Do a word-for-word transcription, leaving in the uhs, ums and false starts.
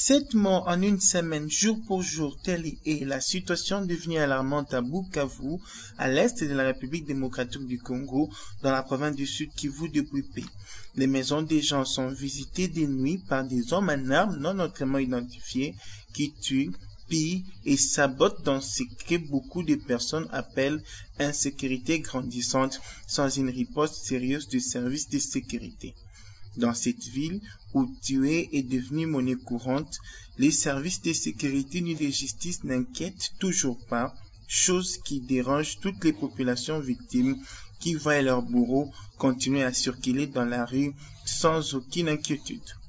Sept morts en une semaine, jour pour jour, telle est la situation devenue alarmante à Bukavu, à l'est de la République démocratique du Congo, dans la province du Sud Kivu depuis peu. Les maisons des gens sont visitées de nuit par des hommes en armes non autrement identifiés qui tuent, pillent et sabotent dans ce que beaucoup de personnes appellent insécurité grandissante sans une riposte sérieuse du service de sécurité. Dans cette ville où tuer est devenu monnaie courante, les services de sécurité ni de justice n'inquiètent toujours pas, chose qui dérange toutes les populations victimes qui voient leurs bourreaux continuer à circuler dans la rue sans aucune inquiétude.